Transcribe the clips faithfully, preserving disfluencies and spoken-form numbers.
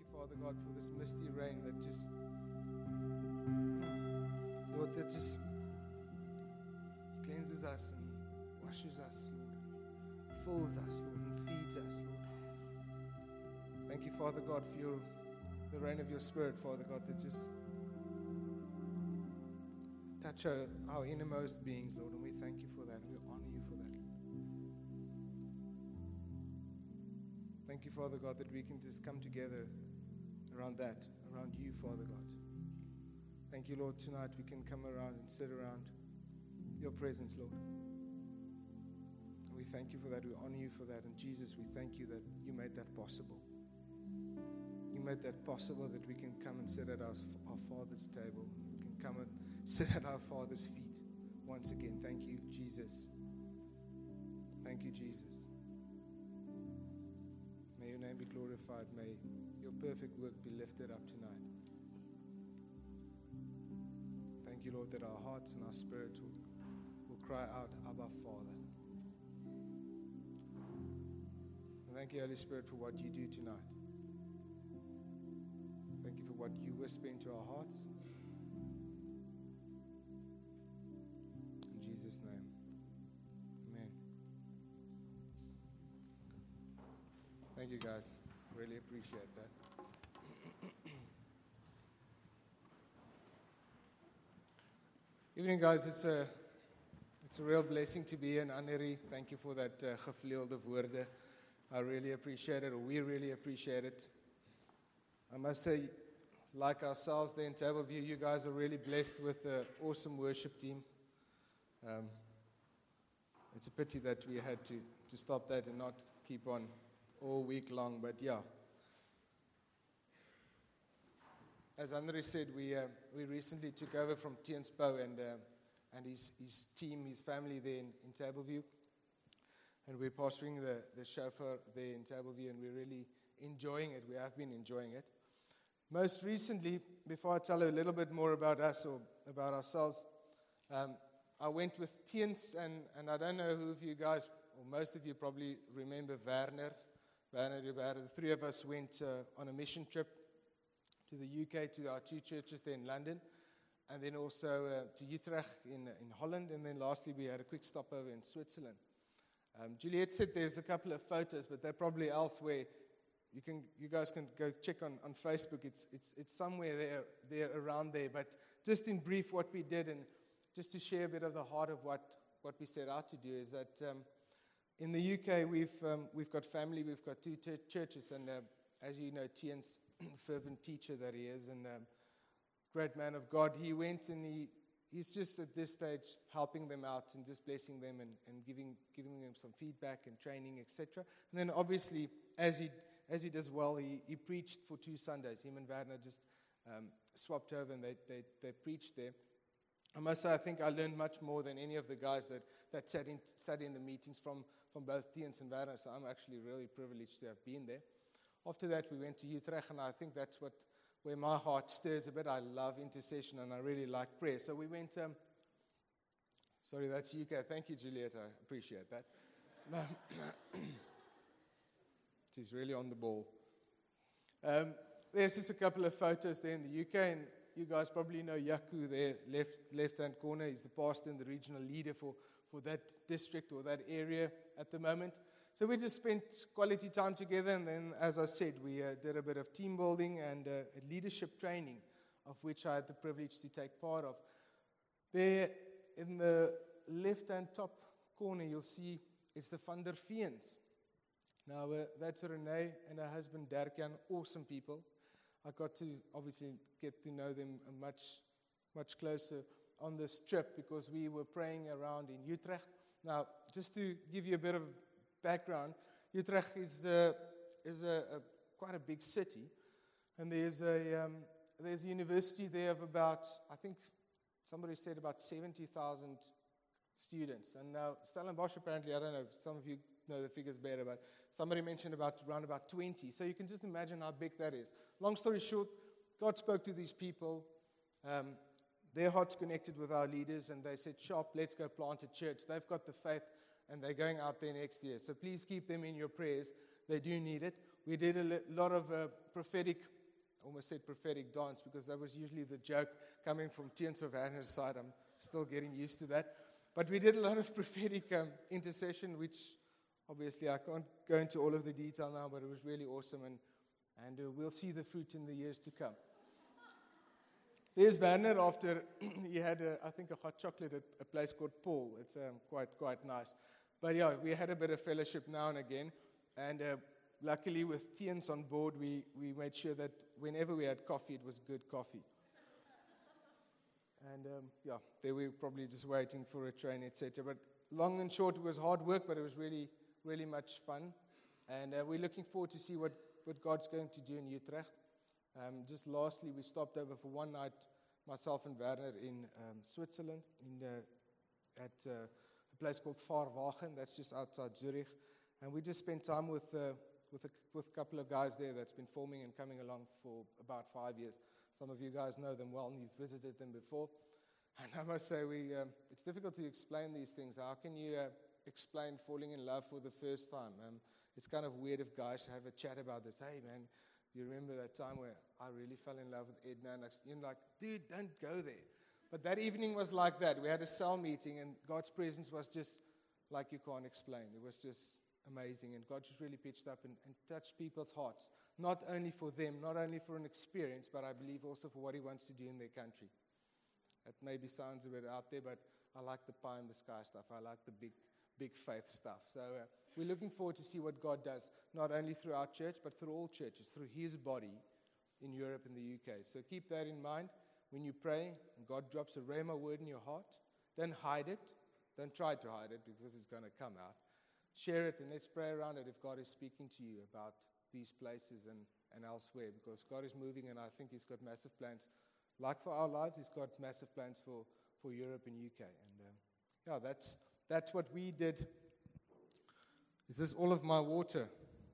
Father God, for this misty rain that just, Lord, that just cleanses us and washes us, Lord, fills us, Lord, and feeds us, Lord. Thank you, Father God, for your, the rain of your Spirit, Father God, that just touch our, our innermost beings, Lord, and we thank you for that, and we honor you for that. Thank you, Father God, that we can just come together around that, around you, Father God. Thank you, Lord, tonight we can come around and sit around your presence, Lord. And we thank you for that. We honor you for that. And Jesus, we thank you that you made that possible. You made that possible that we can come and sit at our, our Father's table. We can come and sit at our Father's feet once again. Thank you, Jesus. Thank you, Jesus. May your name be glorified. May your perfect work be lifted up tonight. Thank you, Lord, that our hearts and our spirit will, will cry out, Abba, Father. And thank you, Holy Spirit, for what you do tonight. Thank you for what you whisper into our hearts. In Jesus' name, amen. Thank you, guys. Really appreciate that. Evening, guys. It's a it's a real blessing to be in Annery. Thank you for that uh, gevleelde woorde. I really appreciate it, or we really appreciate it. I must say, like ourselves there in Tableview, you guys are really blessed with an awesome worship team. Um, it's a pity that we had to, to stop that and not keep on all week long, but yeah. As Andre said, we uh, we recently took over from Tian Spo and uh, and his his team, his family there in, in Tableview, and we're pastoring the the chauffeur there in Tableview, and we're really enjoying it. We have been enjoying it. Most recently, before I tell you a little bit more about us or about ourselves, um, I went with Tiens, and and I don't know who of you guys, or most of you probably remember Werner. Werner, the three of us went uh, on a mission trip to the U K, to our two churches there in London, and then also uh, to Utrecht in, in Holland, and then lastly we had a quick stopover in Switzerland. Um, Juliet said there's a couple of photos, but they're probably elsewhere. You can, you guys can go check on, on Facebook. It's it's it's somewhere there, there around there. But just in brief, what we did, and just to share a bit of the heart of what, what we set out to do, is that um, in the U K we've um, we've got family, we've got two t- churches, and uh, as you know, Tien's fervent teacher that he is, and um, great man of God. He went and he he's just at this stage helping them out and just blessing them and, and giving giving them some feedback and training, et cetera. And then obviously, as he as he does well, he, he preached for two Sundays. Him and Werner just um, swapped over and they, they they preached there. I must say, I think I learned much more than any of the guys that, that sat in sat in the meetings from, from both Tiens and Werner, so I'm actually really privileged to have been there. After that, we went to Utrecht, and I think that's what where my heart stirs a bit. I love intercession, and I really like prayer. So we went, um, sorry, that's U K. Thank you, Juliet. I appreciate that. She's really on the ball. Um, there's just a couple of photos there in the U K, and you guys probably know Yaku there, left, left-hand corner. He's the pastor and the regional leader for, for that district or that area at the moment. So we just spent quality time together, and then, as I said, we uh, did a bit of team building and uh, leadership training, of which I had the privilege to take part of. There, in the left-hand top corner, you'll see it's the Van der Veens. Now, uh, that's Renee and her husband, Dirk-Jan, awesome people. I got to, obviously, get to know them much, much closer on this trip because we were praying around in Utrecht. Now, just to give you a bit of background, Utrecht is a, is a, a quite a big city, and there's a um, there's a university there of about, I think somebody said about seventy thousand students. And now Stellenbosch, apparently, I don't know, some of you know the figures better, but somebody mentioned about around about twenty. So you can just imagine how big that is. Long story short, God spoke to these people. Um, their hearts connected with our leaders, and they said, "Sharp, let's go plant a church." They've got the faith, and they're going out there next year. So please keep them in your prayers. They do need it. We did a lot of uh, prophetic almost said prophetic dance, because that was usually the joke coming from Tiens of Werner's side. I'm still getting used to that. But we did a lot of prophetic um, intercession, which obviously I can't go into all of the detail now, but it was really awesome, and, and uh, we'll see the fruit in the years to come. There's Werner after he had, a, I think, a hot chocolate at a place called Paul. It's um, quite quite nice. But yeah, we had a bit of fellowship now and again, and uh, luckily with Tiens on board, we, we made sure that whenever we had coffee, it was good coffee. And um, yeah, they were probably just waiting for a train, et cetera. But long and short, it was hard work, but it was really, really much fun. And uh, we're looking forward to see what, what God's going to do in Utrecht. Um, just lastly, we stopped over for one night, myself and Werner, in um, Switzerland, in uh, at uh, a place called Fahrwagen. That's just outside Zurich. And we just spent time with uh, with a, with a couple of guys there that's been forming and coming along for about five years. Some of you guys know them well, and you've visited them before. And I must say, we um, it's difficult to explain these things. How can you uh, explain falling in love for the first time? Um, it's kind of weird if guys have a chat about this. Hey, man, do you remember that time where I really fell in love with Edna? And you're like, dude, don't go there. But that evening was like that. We had a cell meeting, and God's presence was just like you can't explain. It was just amazing, and God just really pitched up and, and touched people's hearts, not only for them, not only for an experience, but I believe also for what He wants to do in their country. That maybe sounds a bit out there, but I like the pie in the sky stuff. I like the big, big faith stuff. So uh, we're looking forward to see what God does, not only through our church, but through all churches, through His body in Europe and the U K. So keep that in mind when you pray and God drops a rhema word in your heart. Don't hide it. Don't try to hide it, because it's going to come out. Share it, and let's pray around it if God is speaking to you about these places and, and elsewhere, because God is moving, and I think He's got massive plans. Like for our lives, He's got massive plans for, for Europe and U K. And uh, yeah, that's that's what we did. Is this all of my water?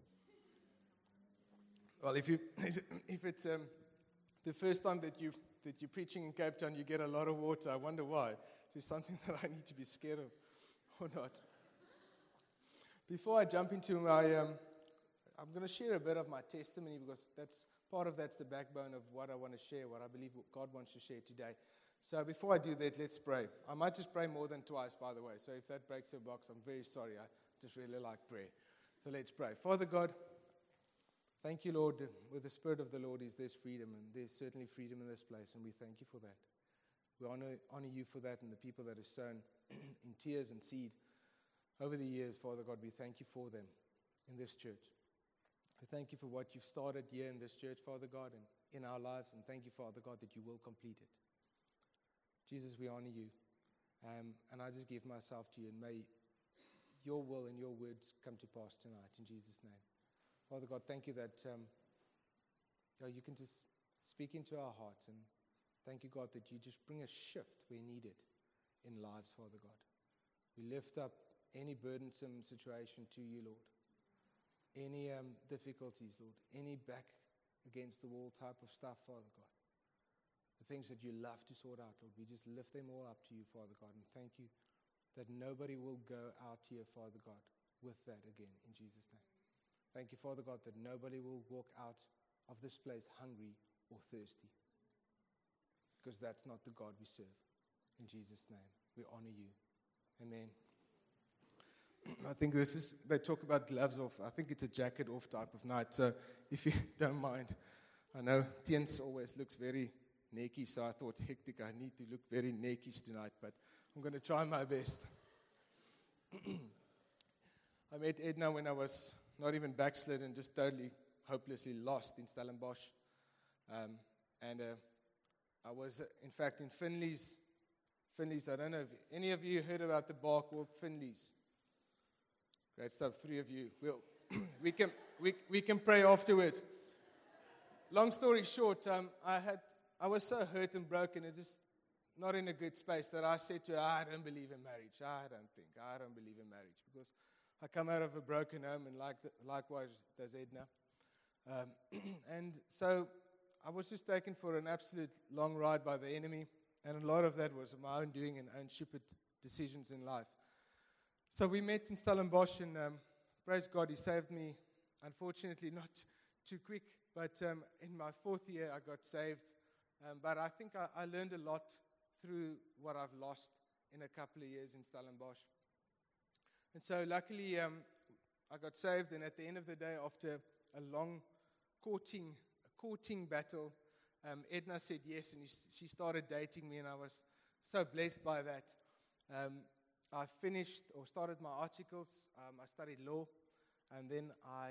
Well, if you if it's um, the first time that you that you're preaching in Cape Town, you get a lot of water. I wonder why. Is there something that I need to be scared of, or not? Before I jump into my, um, I'm going to share a bit of my testimony, because that's part of that's the backbone of what I want to share, what I believe God wants to share today. So before I do that, let's pray. I might just pray more than twice, by the way. So if that breaks your box, I'm very sorry. I just really like prayer. So let's pray. Father God, thank you, Lord. With the Spirit of the Lord is there's freedom, and there's certainly freedom in this place, and we thank you for that. We honor, honor you for that, and the people that are sown in tears and seed over the years, Father God, we thank you for them in this church. We thank you for what you've started here in this church, Father God, and in our lives, and thank you, Father God, that you will complete it. Jesus, we honor you, um, and I just give myself to you, and may your will and your words come to pass tonight, in Jesus' name. Father God, thank you that um, you know, you can just speak into our hearts, and thank you, God, that you just bring a shift where needed in lives, Father God. We lift up any burdensome situation to you, Lord. Any um, difficulties, Lord. Any back against the wall type of stuff, Father God. The things that you love to sort out, Lord. We just lift them all up to you, Father God. And thank you that nobody will go out here, Father God, with that again, in Jesus' name. Thank you, Father God, that nobody will walk out of this place hungry or thirsty. Because that's not the God we serve. In Jesus' name, we honor you. Amen. I think this is, they talk about gloves off. I think it's a jacket off type of night. So if you don't mind, I know Tiens always looks very naked, so I thought, hectic, I need to look very naked tonight, but I'm going to try my best. I met Edna when I was not even backslidden, just totally hopelessly lost in Stellenbosch. Um, and uh, I was, uh, in fact, in Finley's. Finley's, I don't know if any of you heard about the bar called Finley's. Great stuff, three of you. We'll, we can we we can pray afterwards. Long story short, um, I had I was so hurt and broken and just not in a good space that I said to her, I don't believe in marriage. I don't think. I don't believe in marriage. Because I come out of a broken home, and like the, likewise does Edna. Um, and so I was just taken for an absolute long ride by the enemy. And a lot of that was my own doing and own stupid decisions in life. So we met in Stellenbosch, and um, praise God, He saved me. Unfortunately, not too quick But um, in my fourth year, I got saved. Um, but I think I, I learned a lot through what I've lost in a couple of years in Stellenbosch. And so luckily, um, I got saved. And at the end of the day, after a long courting, a courting battle, um, Edna said yes, and he, she started dating me, and I was so blessed by that. Um, I finished or started my articles. Um, I studied law, and then I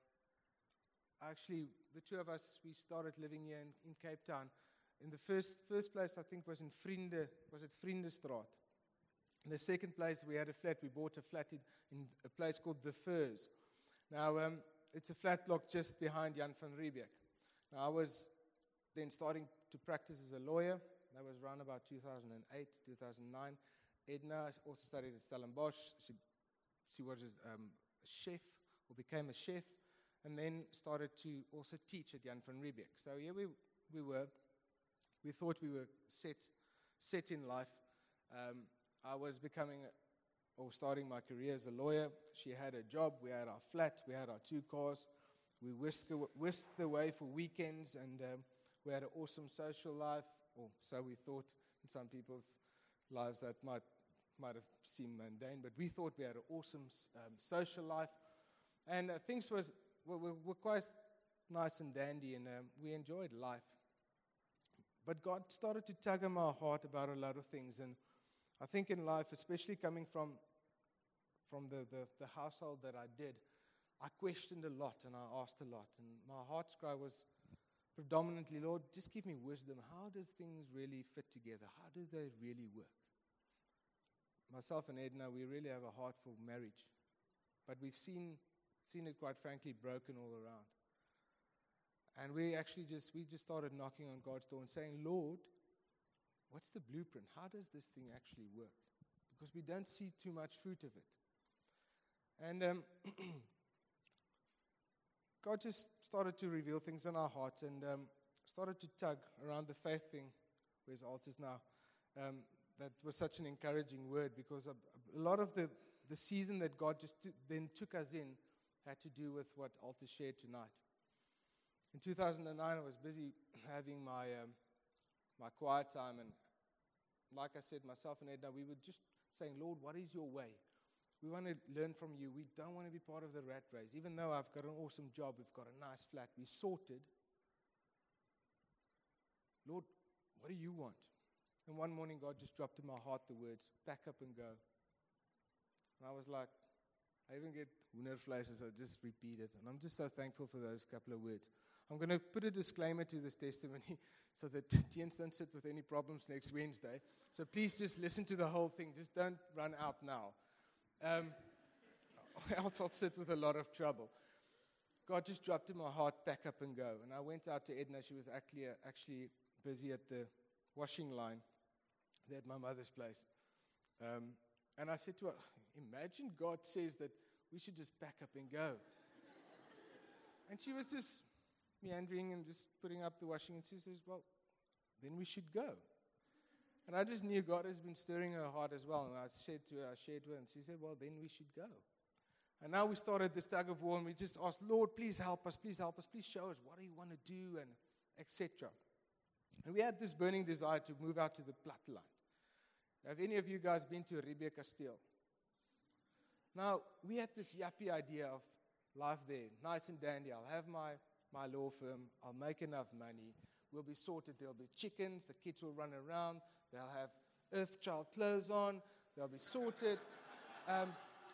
uh, actually, the two of us, we started living here in, in Cape Town. In the first first place, I think, was in Vriende, was it Vriendestraat. In the second place, we had a flat. We bought a flat in, in a place called The Firs. Now, um, it's a flat block just behind Jan van Riebeeck. Now, I was then starting to practice as a lawyer. That was around about two thousand eight, two thousand nine. Edna also studied at Stellenbosch. She, she was um, a chef, or became a chef, and then started to also teach at Jan van Riebeeck. So here we, we were. We thought we were set, set in life. Um, I was becoming, a, or starting my career as a lawyer. She had a job. We had our flat. We had our two cars. We whisked, whisked away for weekends, and um, we had an awesome social life. Or so we thought. In some people's lives that might might have seemed mundane, but we thought we had an awesome um, social life, and uh, things was were, were, were quite nice and dandy, and um, we enjoyed life. But God started to tug on my heart about a lot of things, and I think in life, especially coming from from the, the, the household that I did, I questioned a lot and I asked a lot, and my heart's cry was predominantly, Lord, just give me wisdom. How does things really fit together? How do they really work? Myself and Edna, we really have a heart for marriage, but we've seen seen it, quite frankly, broken all around. And we actually just, we just started knocking on God's door and saying, Lord, what's the blueprint? How does this thing actually work? Because we don't see too much fruit of it. And um, God just started to reveal things in our hearts, and um, started to tug around the faith thing. Where's altars now? Um, that was such an encouraging word, because a, a lot of the, the season that God just t- then took us in had to do with what Altar shared tonight. In two thousand nine, I was busy having my um, my quiet time, and like I said, myself and Edna, we were just saying, Lord, what is your way? We want to learn from you. We don't want to be part of the rat race. Even though I've got an awesome job, we've got a nice flat, we're sorted. Lord, what do you want? And one morning, God just dropped in my heart the words, pack up and go. And I was like, I even get wonderflashes, I just repeat it. And I'm just so thankful for those couple of words. I'm going to put a disclaimer to this testimony so that Tiens don't sit with any problems next Wednesday. So please just listen to the whole thing. Just don't run out now. Um, else I'll sit with a lot of trouble. God just dropped in my heart, pack up and go. And I went out to Edna. She was actually, uh, actually busy at the washing line at my mother's place. Um, and I said to her, imagine God says that we should just pack up and go. And she was just meandering and just putting up the washing, and she says, well, then we should go. And I just knew God has been stirring her heart as well. And I said to her, I shared with her, and she said, well, then we should go. And now we started this tug of war, and we just asked, Lord, please help us, please help us, please show us, what do you want to do, and et cetera. And we had this burning desire to move out to the Platteland. Have any of you guys been to Riebeeck Kasteel? Now, we had this yuppie idea of life there, nice and dandy. I'll have my, my law firm. I'll make enough money. We'll be sorted. There'll be chickens. The kids will run around. They'll have Earthchild clothes on. They'll be sorted. Um,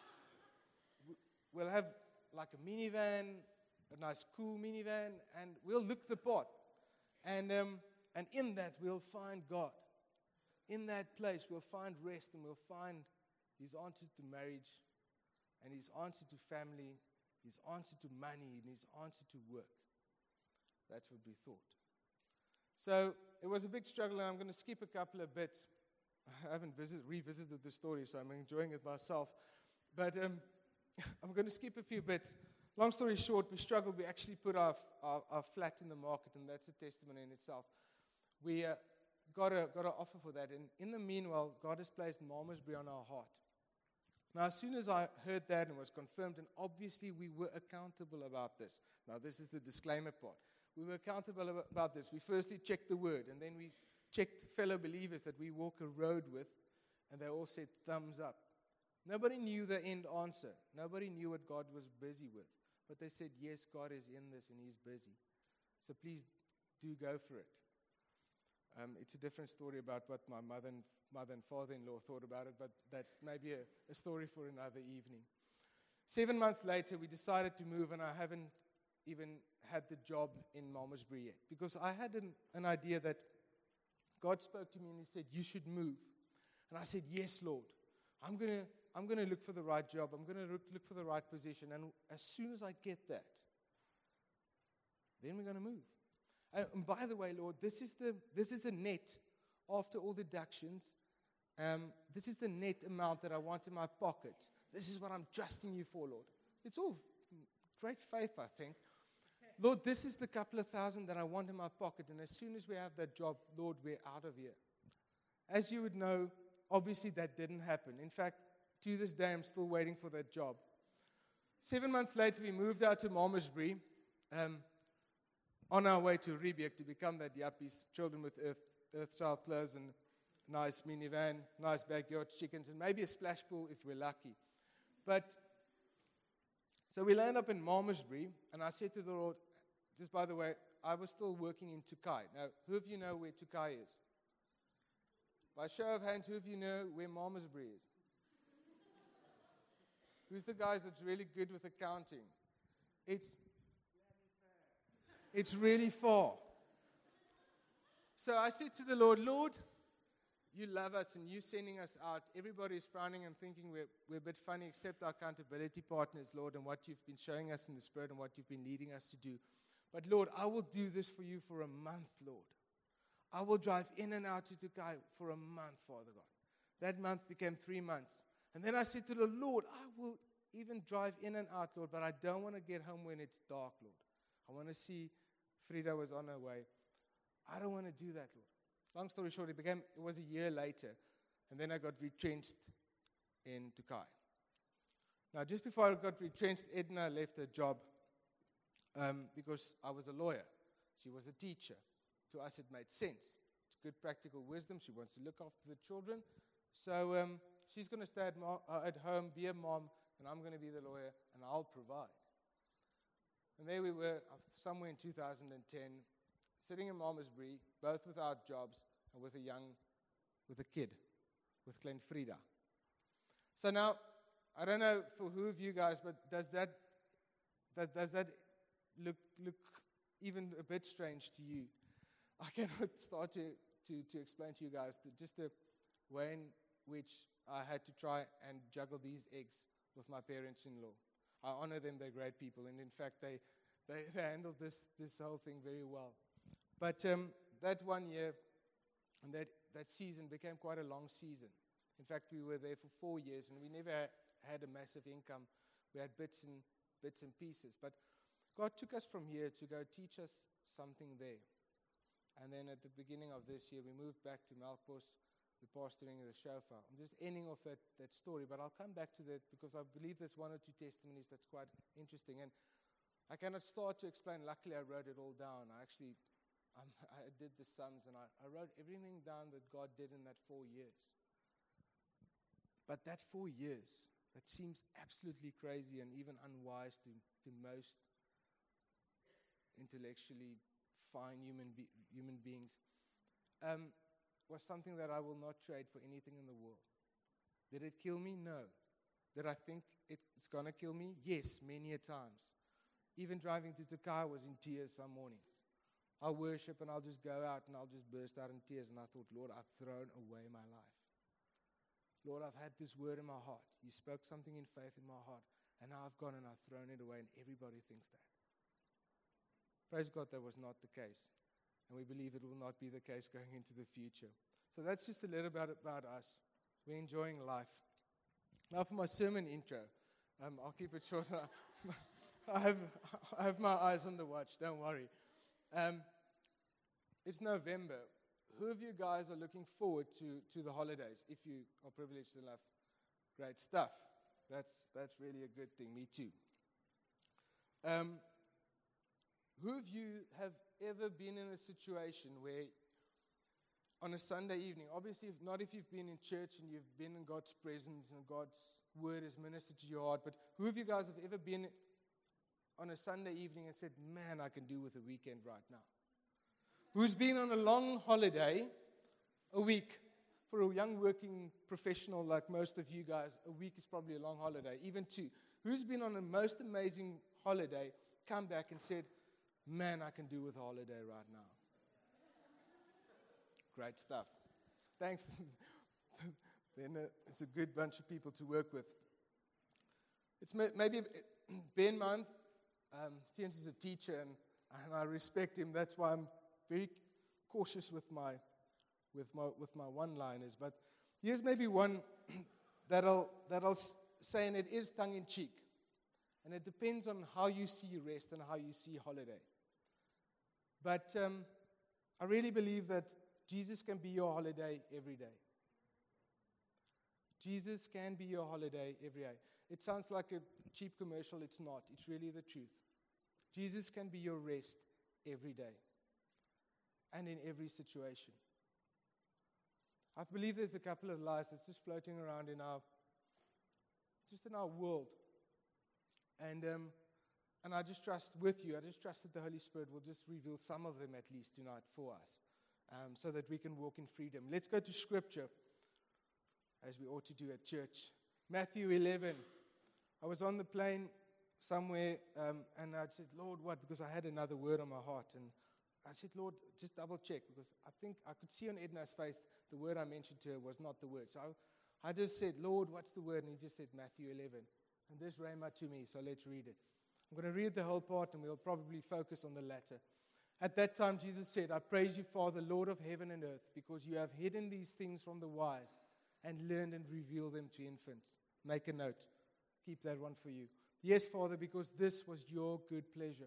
we'll have like a minivan, a nice cool minivan, and we'll look the part. And, um, and in that, we'll find God. In that place, we'll find rest, and we'll find His answer to marriage, and His answer to family, His answer to money, and His answer to work. That's what we thought. So it was a big struggle, and I'm going to skip a couple of bits. I haven't visit, revisited the story, so I'm enjoying it myself. But um, I'm going to skip a few bits. Long story short, we struggled. We actually put our, our, our flat in the market, and that's a testimony in itself. We uh, got a got an offer for that, and in the meanwhile, God has placed Malmesbury on our heart. Now, as soon as I heard that and was confirmed, and obviously we were accountable about this. Now, this is the disclaimer part. we were accountable ab- about this. We firstly checked the word, and then we checked fellow believers that we walk a road with, and they all said thumbs up. Nobody knew the end answer. Nobody knew what God was busy with. But they said, yes, God is in this and He's busy. So please do go for it. Um, it's a different story about what my mother and, mother and father-in-law thought about it, but that's maybe a, a story for another evening. Seven months later, we decided to move, and I haven't even had the job in Malmesbury yet, because I had an, an idea that God spoke to me and He said, you should move. And I said, yes, Lord. I'm going to I'm going to look for the right job. I'm going to look, look for the right position. And as soon as I get that, then we're going to move. And, and by the way, Lord, this is the this is the net after all deductions. Um, this is the net amount that I want in my pocket. This is what I'm trusting you for, Lord. It's all great faith, I think. Lord, this is the couple of thousand that I want in my pocket. And as soon as we have that job, Lord, we're out of here. As you would know, obviously that didn't happen. In fact, to this day, I'm still waiting for that job. Seven months later, we moved out to Malmesbury, um, on our way to Riebeek to become that yuppies, children with earth, earth-style clothes and nice minivan, nice backyard chickens, and maybe a splash pool if we're lucky. But, so we land up in Malmesbury, and I said to the Lord, just by the way, I was still working in Tukai. Now, who of you know where Tukai is? By show of hands, who of you know where Malmesbury is? Who's the guys that's really good with accounting? It's, it's really far. So I said to the Lord, Lord, you love us and you're sending us out. Everybody is frowning and thinking we're, we're a bit funny, except our accountability partners, Lord, and what you've been showing us in the Spirit and what you've been leading us to do. But Lord, I will do this for you for a month, Lord. I will drive in and out to Tukai for a month, Father God. That month became three months. And then I said to the Lord, I will even drive in and out, Lord, but I don't want to get home when it's dark, Lord. I want to see Frida was on her way. I don't want to do that, Lord. Long story short, it became, it was a year later, and then I got retrenched in Tukai. Now, just before I got retrenched, Edna left her job um, because I was a lawyer. She was a teacher. To us, it made sense. It's good practical wisdom. She wants to look after the children. So um, she's going to stay at, mo- uh, at home, be a mom, and I'm going to be the lawyer, and I'll provide. And there we were, uh, somewhere in two thousand ten, sitting in Malmesbury, both without jobs, and with a young, with a kid, with Glenn Frida. So now, I don't know for who of you guys, but does that, that does that look look even a bit strange to you? I cannot start to, to, to explain to you guys the, just the way in which I had to try and juggle these eggs with my parents-in-law. I honor them, they're great people, and in fact, they, they, they handled this, this whole thing very well. But um, that one year, and that, that season became quite a long season. In fact, we were there for four years, and we never had a massive income. We had bits and bits and pieces. But God took us from here to go teach us something there. And then at the beginning of this year, we moved back to Melkbos. We're pastoring the shofar. I'm just ending off that, that story, but I'll come back to that because I believe there's one or two testimonies that's quite interesting. And I cannot start to explain. Luckily, I wrote it all down. I actually um, I did the sums, and I, I wrote everything down that God did in that four years. But that four years, that seems absolutely crazy and even unwise to, to most intellectually fine human be- human beings, um, was something that I will not trade for anything in the world. Did it kill me? No. Did I think it's going to kill me? Yes, many a times. Even driving to Tukai, I was in tears some mornings. I'll worship and I'll just go out and I'll just burst out in tears. And I thought, Lord, I've thrown away my life. Lord, I've had this word in my heart. You spoke something in faith in my heart. And now I've gone and I've thrown it away, and everybody thinks that. Praise God, that was not the case. And we believe it will not be the case going into the future. So that's just a little bit about us. We're enjoying life. Now for my sermon intro. Um, I'll keep it short. I have, I have my eyes on the watch, don't worry. Um, it's November. Who of you guys are looking forward to, to the holidays? If you are privileged enough, great stuff. That's, that's really a good thing. Me too. Um, Who of you have ever been in a situation where on a Sunday evening, obviously if not if you've been in church and you've been in God's presence and God's word has ministered to your heart, but who of you guys have ever been on a Sunday evening and said, man, I can do with a weekend right now? Who's been on a long holiday, a week? For a young working professional like most of you guys, a week is probably a long holiday, even two. Who's been on a most amazing holiday, come back and said, man, I can do with a holiday right now? Great stuff. Thanks. Then uh, it's a good bunch of people to work with. It's may, maybe, bear in mind, um, Tiens is a teacher, and, and I respect him. That's why I'm very cautious with my with my with my one-liners. But here's maybe one that I'll that I'll say, and it is tongue-in-cheek, and it depends on how you see rest and how you see holiday. But um, I really believe that Jesus can be your holiday every day. Jesus can be your holiday every day. It sounds like a cheap commercial. It's not. It's really the truth. Jesus can be your rest every day and in every situation. I believe there's a couple of lies that's just floating around in our, just in our world. And um, and I just trust with you, I just trust that the Holy Spirit will just reveal some of them at least tonight for us, um, so that we can walk in freedom. Let's go to Scripture, as we ought to do at church. Matthew eleven. I was on the plane somewhere, um, and I said, Lord, what? Because I had another word on my heart. And I said, Lord, just double check, because I think I could see on Edna's face the word I mentioned to her was not the word. So I, I just said, Lord, what's the word? And he just said Matthew eleven. And this rhema to me, so let's read it. I'm going to read the whole part, and we'll probably focus on the latter. At that time, Jesus said, I praise you, Father, Lord of heaven and earth, because you have hidden these things from the wise and learned and revealed them to infants. Make a note. Keep that one for you. Yes, Father, because this was your good pleasure.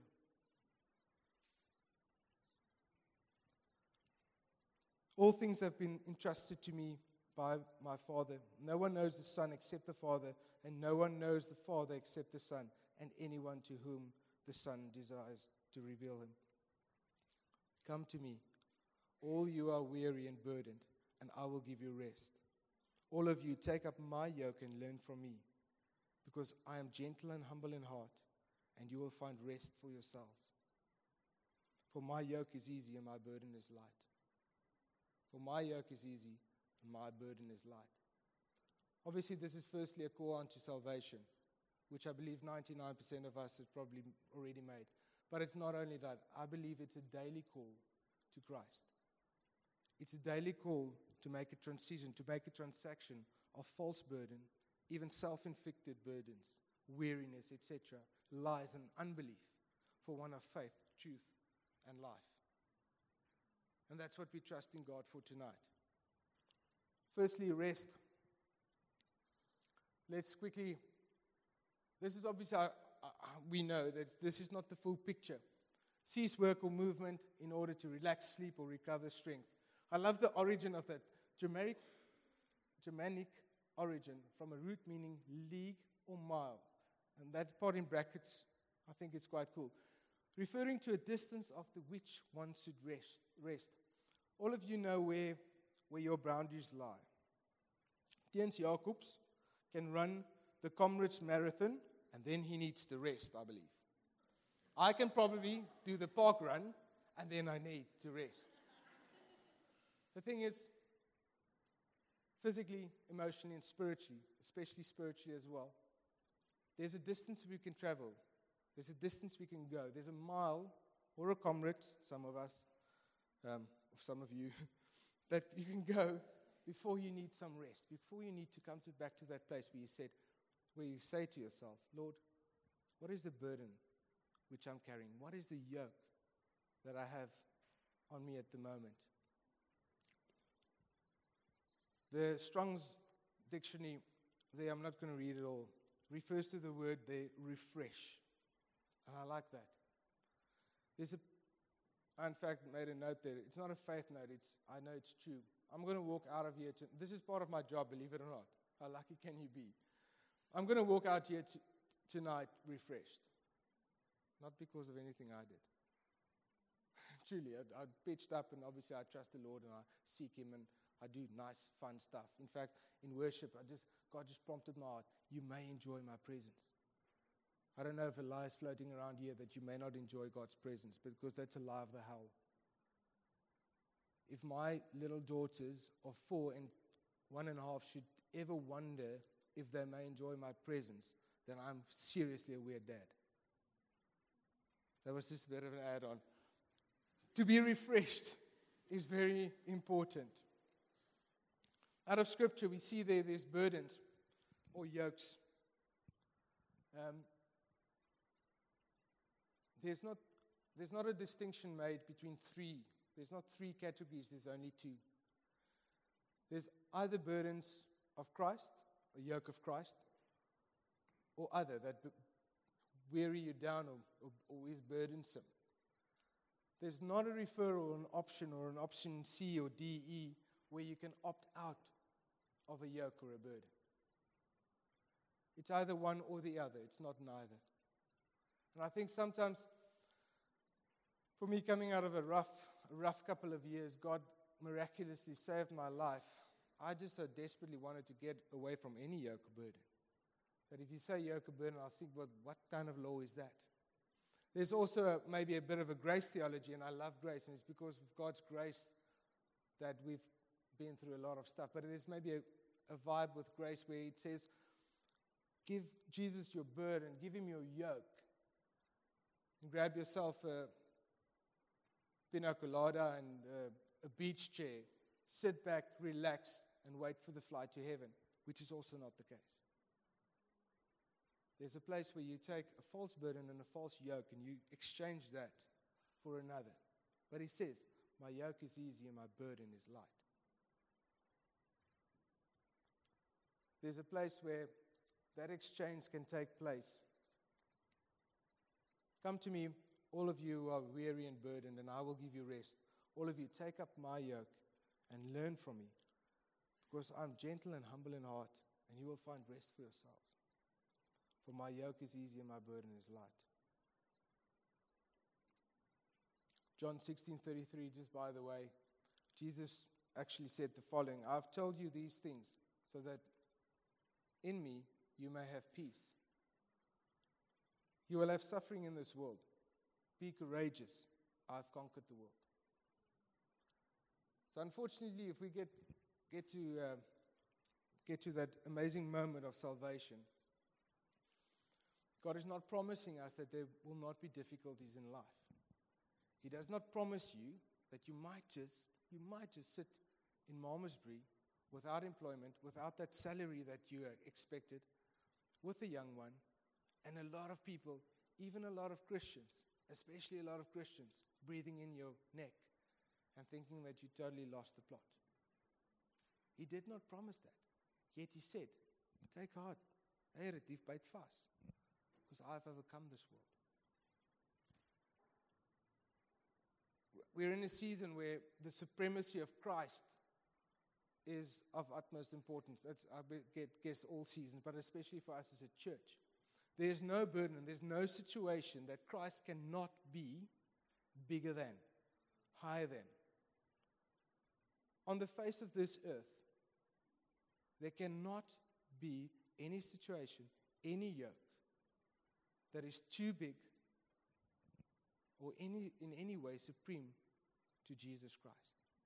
All things have been entrusted to me by my Father. No one knows the Son except the Father, and no one knows the Father except the Son, and anyone to whom the Son desires to reveal him. Come to me, all you are weary and burdened, and I will give you rest. All of you, take up my yoke and learn from me, because I am gentle and humble in heart, and you will find rest for yourselves. For my yoke is easy and my burden is light. For my yoke is easy and my burden is light. Obviously, this is firstly a call unto salvation, which I believe ninety-nine percent of us have probably already made. But it's not only that. I believe it's a daily call to Christ. It's a daily call to make a transition, to make a transaction of false burden, even self-inflicted burdens, weariness, et cetera, lies and unbelief, for one of faith, truth, and life. And that's what we trust in God for tonight. Firstly, rest. Let's quickly, this is obviously, uh, uh, we know that this is not the full picture. Cease work or movement in order to relax, sleep, or recover strength. I love the origin of that. Germanic, Germanic origin from a root meaning league or mile. And that part in brackets, I think it's quite cool. Referring to a distance after which one should rest. rest. All of you know where, where your boundaries lie. Tiens Jacobs can run the Comrades Marathon, and then he needs to rest, I believe. I can probably do the park run, and then I need to rest. The thing is, physically, emotionally, and spiritually, especially spiritually as well, there's a distance we can travel. There's a distance we can go. There's a mile or a comrade, some of us, um, or some of you, that you can go before you need some rest, before you need to come to back to that place where you said, where you say to yourself, Lord, what is the burden which I'm carrying? What is the yoke that I have on me at the moment? The Strong's dictionary, there, I'm not going to read it all, refers to the word there, refresh. And I like that. There's a, I in fact made a note there. It's not a faith note. It's, I know it's true. I'm going to walk out of here. To, this is part of my job, believe it or not. How lucky can you be? I'm going to walk out here to, tonight refreshed. Not because of anything I did. truly, I, I pitched up, and obviously I trust the Lord, and I seek Him, and I do nice, fun stuff. In fact, in worship, I just God just prompted my heart, you may enjoy my presence. I don't know if a lie is floating around here that you may not enjoy God's presence, because that's a lie of the hell. If my little daughters of four and one and a half should ever wonder if they may enjoy my presence, then I'm seriously a weird dad. That was just a bit of an add-on. To be refreshed is very important. Out of Scripture, we see there there's burdens or yokes. Um, there's not there's not a distinction made between three. There's not three categories. There's only two. There's either burdens of Christ, a yoke of Christ, or other that b- weary you down or, or, or is burdensome. There's not a referral, an option, or an option C or D, E, where you can opt out of a yoke or a burden. It's either one or the other. It's not neither. And I think sometimes, for me, coming out of a rough, a rough couple of years, God miraculously saved my life. I just so desperately wanted to get away from any yoke or burden. That if you say yoke or burden, I'll think, well, what kind of law is that? There's also a, maybe a bit of a grace theology, and I love grace, and it's because of God's grace that we've been through a lot of stuff. But there's maybe a, a vibe with grace where it says, give Jesus your burden, give Him your yoke. And grab yourself a pina colada and a, a beach chair. Sit back, relax, and wait for the flight to heaven, which is also not the case. There's a place where you take a false burden and a false yoke, and you exchange that for another. But He says, my yoke is easy and my burden is light. There's a place where that exchange can take place. Come to me, all of you who are weary and burdened, and I will give you rest. All of you, take up my yoke and learn from me, because I'm gentle and humble in heart, and you will find rest for yourselves. For my yoke is easy and my burden is light. John sixteen thirty-three, just by the way, Jesus actually said the following, I've told you these things so that in me you may have peace. You will have suffering in this world. Be courageous. I've conquered the world. So unfortunately, if we get get to uh, get to that amazing moment of salvation, God is not promising us that there will not be difficulties in life. He does not promise you that you might just you might just sit in Malmesbury without employment, without that salary that you expected, with a young one, and a lot of people, even a lot of Christians, especially a lot of Christians, breathing in your neck and thinking that you totally lost the plot. He did not promise that. Yet He said, take heart, hey, relatief byt vas, because I've overcome this world. We're in a season where the supremacy of Christ is of utmost importance. That's, I guess, all seasons, but especially for us as a church. There's no burden, there's no situation that Christ cannot be bigger than, higher than. On the face of this earth, there cannot be any situation, any yoke that is too big or any in any way supreme to Jesus Christ.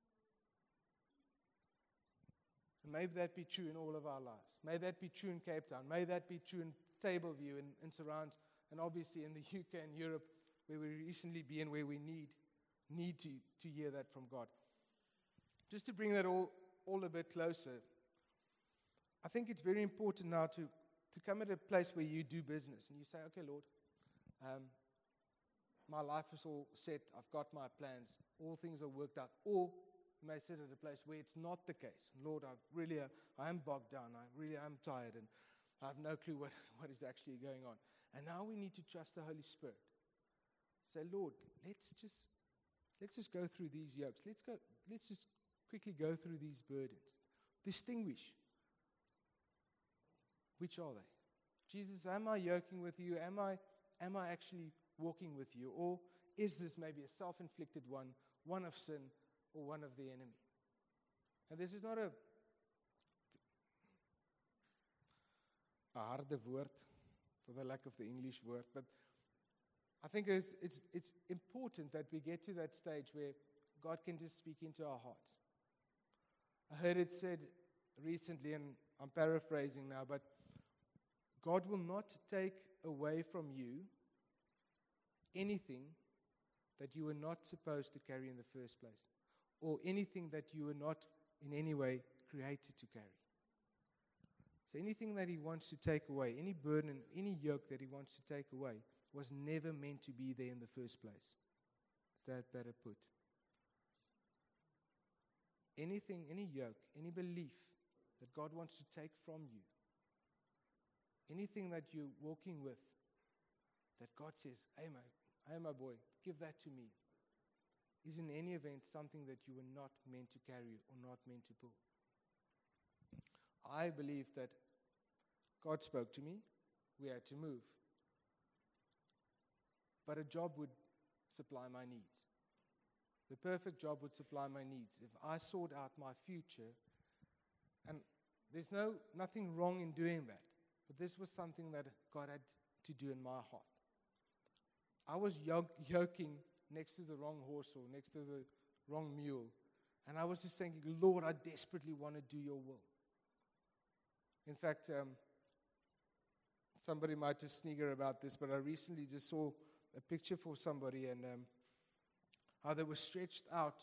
And may that be true in all of our lives. May that be true in Cape Town. May that be true in Tableview and, and surrounds, and obviously in the U K and Europe, where we recently been, where we need need to, to hear that from God. Just to bring that all, all a bit closer, I think it's very important now to, to come at a place where you do business and you say, okay, Lord, um, my life is all set. I've got my plans. All things are worked out. Or you may sit at a place where it's not the case. Lord, I really, uh, I am bogged down. I really am tired, and I have no clue what, what is actually going on. And now we need to trust the Holy Spirit. Say, Lord, let's just let's just go through these yokes. Let's go. Let's just quickly go through these burdens. Distinguish. Which are they? Jesus, am I yoking with you? Am I am I actually walking with you? Or is this maybe a self-inflicted one, one of sin, or one of the enemy? And this is not a, a harde woord, for the lack of the English word, but I think it's, it's, it's important that we get to that stage where God can just speak into our hearts. I heard it said recently, and I'm paraphrasing now, but God will not take away from you anything that you were not supposed to carry in the first place, or anything that you were not in any way created to carry. So anything that He wants to take away, any burden, any yoke that He wants to take away, was never meant to be there in the first place. Is that better put? Anything, any yoke, any belief that God wants to take from you, anything that you're walking with, that God says, hey my, hey my boy, give that to me, is in any event something that you were not meant to carry or not meant to pull. I believe that God spoke to me, we had to move. But a job would supply my needs. The perfect job would supply my needs. If I sort out my future, and there's no nothing wrong in doing that, but this was something that God had to do in my heart. I was yoke, yoking next to the wrong horse or next to the wrong mule, and I was just thinking, Lord, I desperately want to do your will. In fact, um, somebody might just snigger about this, but I recently just saw a picture for somebody and um, how they were stretched out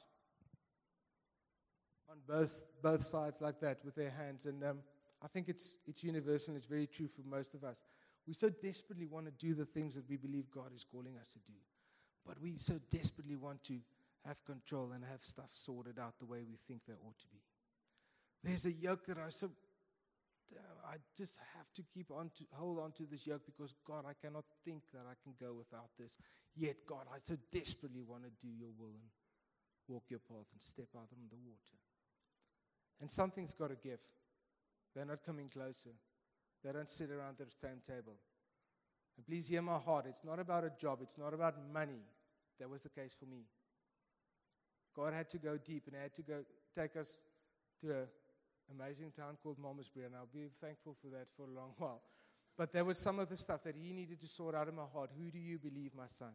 on both both sides like that with their hands. And um, I think it's it's universal and it's very true for most of us. We so desperately want to do the things that we believe God is calling us to do. But we so desperately want to have control and have stuff sorted out the way we think they ought to be. There's a yoke that I so I just have to keep on to hold on to this yoke because God, I cannot think that I can go without this. Yet, God, I so desperately want to do your will and walk your path and step out on the water. And something's got to give. They're not coming closer. They don't sit around the same table. And please hear my heart. It's not about a job. It's not about money. That was the case for me. God had to go deep and had to go take us to a amazing town called Malmesbury, and I'll be thankful for that for a long while. But there was some of the stuff that He needed to sort out in my heart. Who do you believe, my son?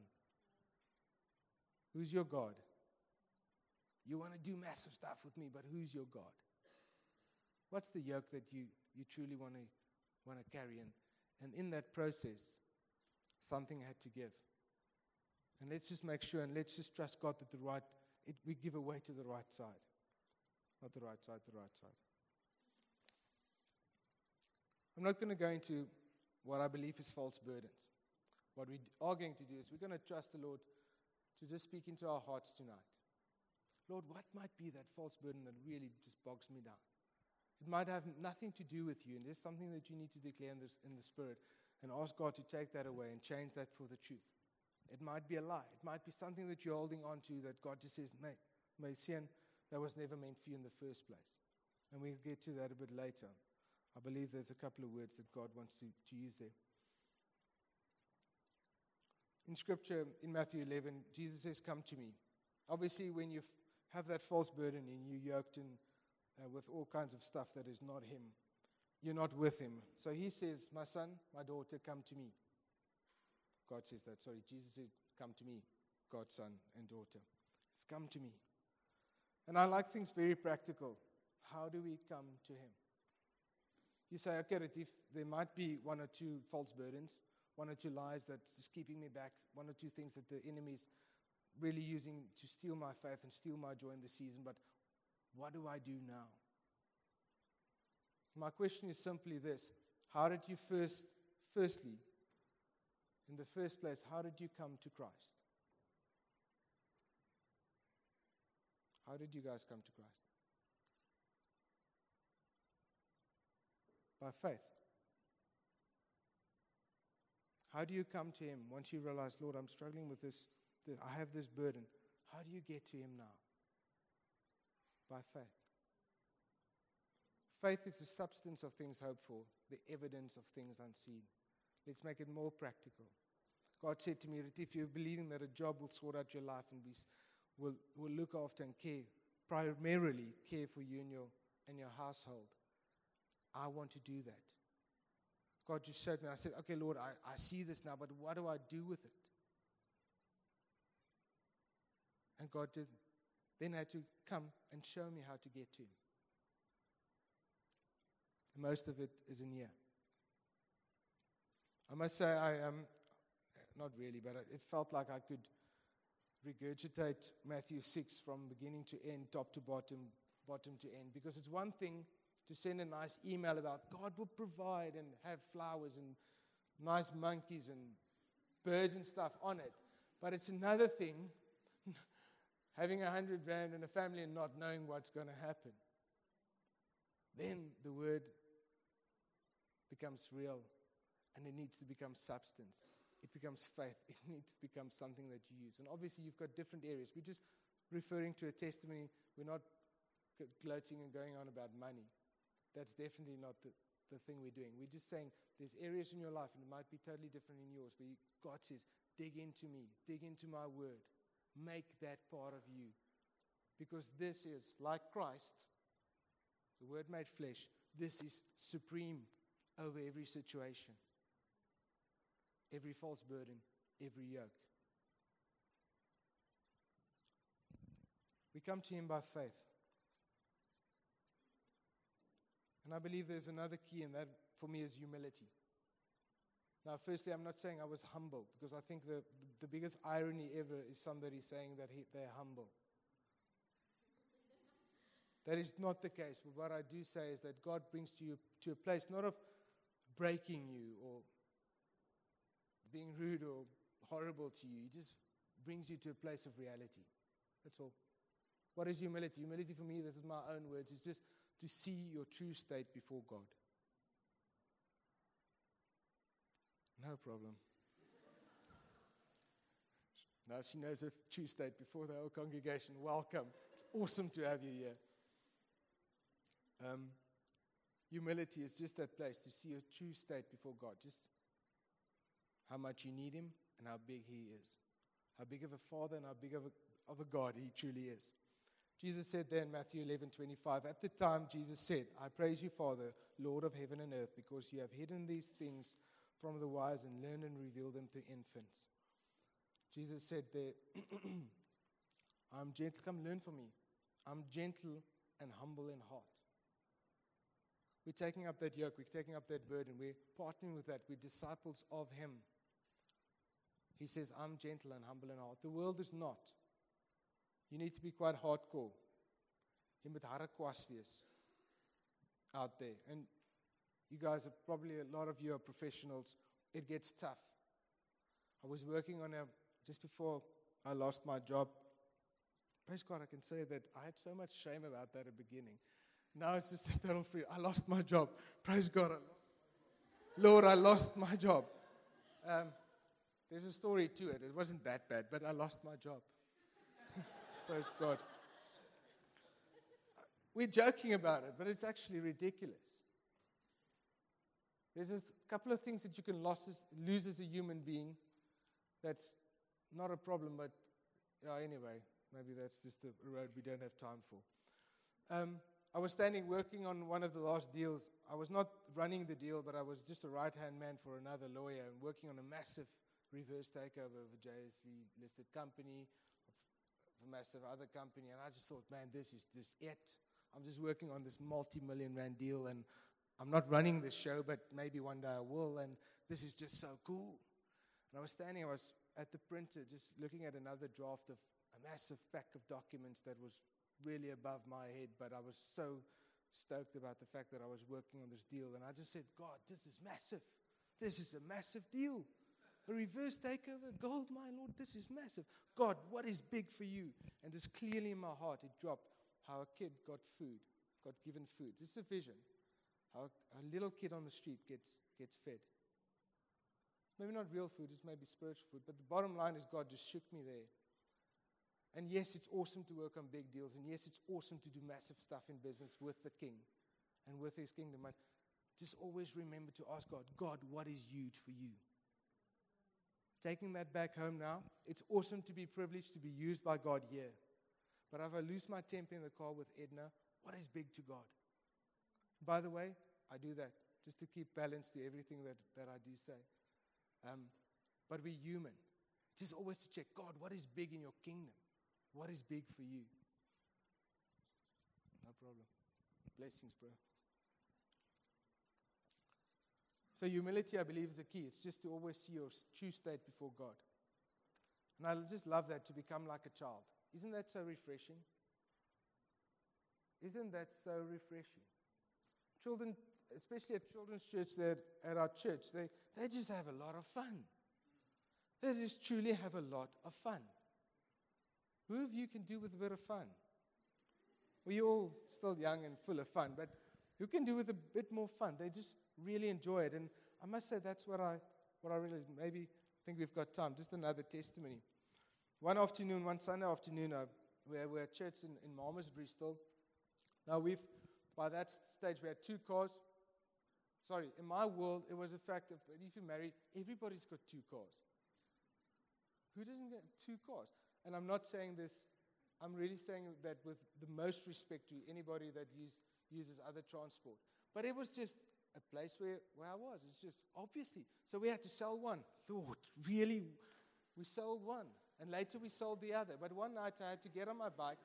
Who's your God? You want to do massive stuff with me, but who's your God? What's the yoke that you, you truly want to want to carry in? And in that process, something had to give. And let's just make sure, and let's just trust God that the right, it, we give away to the right side. Not the right side, the right side. I'm not going to go into what I believe is false burdens. What we are going to do is we're going to trust the Lord to just speak into our hearts tonight. Lord, what might be that false burden that really just bogs me down? It might have nothing to do with you, and there's something that you need to declare in, this, in the Spirit and ask God to take that away and change that for the truth. It might be a lie. It might be something that you're holding on to that God just says, mate, my sin, that was never meant for you in the first place. And we'll get to that a bit later. I believe there's a couple of words that God wants to, to use there. In Scripture, in Matthew eleven, Jesus says, come to me. Obviously, when you f- have that false burden and you're yoked in uh, with all kinds of stuff that is not Him, you're not with Him. So He says, my son, my daughter, come to me. God says that. Sorry, Jesus said, come to me, God's son and daughter. It's come to me. And I like things very practical. How do we come to Him? You say, okay, if there might be one or two false burdens, one or two lies that's just keeping me back, one or two things that the enemy's really using to steal my faith and steal my joy in the season, but what do I do now? My question is simply this. How did you first, firstly, in the first place, how did you come to Christ? How did you guys come to Christ? By faith. How do you come to Him once you realize, Lord, I'm struggling with this, this, I have this burden. How do you get to Him now? By faith. Faith is the substance of things hoped for, the evidence of things unseen. Let's make it more practical. God said to me, if you're believing that a job will sort out your life and be, will, will look after and care, primarily care for you and your, and your household, I want to do that. God just showed me. I said, okay, Lord, I, I see this now, but what do I do with it? And God did, then had to come and show me how to get to Him. And most of it is in here. I must say, I am, um, not really, but it felt like I could regurgitate Matthew six from beginning to end, top to bottom, bottom to end. Because it's one thing to send a nice email about God will provide and have flowers and nice monkeys and birds and stuff on it. But it's another thing having a hundred rand and a family and not knowing what's going to happen. Then the word becomes real and it needs to become substance. It becomes faith. It needs to become something that you use. And obviously you've got different areas. We're just referring to a testimony. We're not gloating and going on about money. That's definitely not the, the thing we're doing. We're just saying there's areas in your life, and it might be totally different in yours, but you, God says, dig into me, dig into my word. Make that part of you. Because this is, like Christ, the word made flesh, this is supreme over every situation, every false burden, every yoke. We come to Him by faith. And I believe there's another key, and that for me is humility. Now, firstly, I'm not saying I was humble, because I think the, the, the biggest irony ever is somebody saying that he, they're humble. That is not the case. But what I do say is that God brings to you to a place not of breaking you or being rude or horrible to you. He just brings you to a place of reality. That's all. What is humility? Humility for me, this is my own words, is just to see your true state before God. No problem. Now she knows her true state before the whole congregation. Welcome. It's awesome to have you here. Um, humility is just that place to see your true state before God. Just how much you need Him and how big He is. How big of a Father and how big of a, of a God He truly is. Jesus said there in Matthew eleven twenty-five, at the time Jesus said, I praise you, Father, Lord of heaven and earth, because you have hidden these things from the wise and learned and revealed them to infants. Jesus said there, I'm gentle, come learn from me. I'm gentle and humble in heart. We're taking up that yoke, we're taking up that burden, we're partnering with that, we're disciples of Him. He says, I'm gentle and humble in heart. The world is not. You need to be quite hardcore. Jy moet harde kwas wees out there. And you guys are probably, a lot of you are professionals. It gets tough. I was working on a, just before I lost my job. Praise God, I can say that I had so much shame about that at the beginning. Now it's just a total free. I lost my job. Praise God, I lost my job. Lord, I lost my job. Um, there's a story to it. It wasn't that bad, but I lost my job. Praise God. We're joking about it, but it's actually ridiculous. There's a couple of things that you can lose as, lose as a human being. That's not a problem, but yeah, anyway, maybe that's just a road we don't have time for. Um, I was standing working on one of the last deals. I was not running the deal, but I was just a right-hand man for another lawyer and working on a massive reverse takeover of a J S E-listed company, of a massive other company, and I just thought, man, this is just it. I'm just working on this multi-million rand deal, and I'm not running this show, but maybe one day I will, and this is just so cool. And I was standing, I was at the printer just looking at another draft of a massive pack of documents that was really above my head, but I was so stoked about the fact that I was working on this deal, and I just said, God, this is massive. This is a massive deal. A reverse takeover, gold mine, Lord, this is massive. God, what is big for you? And just clearly in my heart, it dropped how a kid got food, got given food. This is a vision. How a little kid on the street gets, gets fed. It's maybe not real food, it's maybe spiritual food, but the bottom line is God just shook me there. And yes, it's awesome to work on big deals, and yes, it's awesome to do massive stuff in business with the King and with His kingdom. But just always remember to ask God, God, what is huge for you? taking that back home now. It's awesome to be privileged to be used by God here. But if I lose my temper in the car with Edna, what is big to God? By the way, I do that just to keep balance to everything that, that I do say. Um, but we're human. Just always to check, God, what is big in your kingdom? What is big for you? No problem. Blessings, bro. So humility, I believe, is the key. It's just to always see your true state before God. And I just love that, to become like a child. Isn't that so refreshing? Isn't that so refreshing? Children, especially at children's church, that at our church, they, they just have a lot of fun. They just truly have a lot of fun. Who of you can do with a bit of fun? Well, you're all still young and full of fun, but who can do with a bit more fun? They just really enjoy it. And I must say that's what I what I realized. Maybe I think we've got time. Just another testimony. One afternoon, one Sunday afternoon, uh, we were at church in, in Malmesbury still. Now we've, by that stage, we had two cars. Sorry, in my world, it was a fact of that if you're married, everybody's got two cars. Who doesn't get two cars? And I'm not saying this, I'm really saying that with the most respect to anybody that use, uses other transport. But it was just a place where, where I was. It's just, obviously. So we had to sell one. Lord, really? We sold one. And later we sold the other. But one night I had to get on my bike.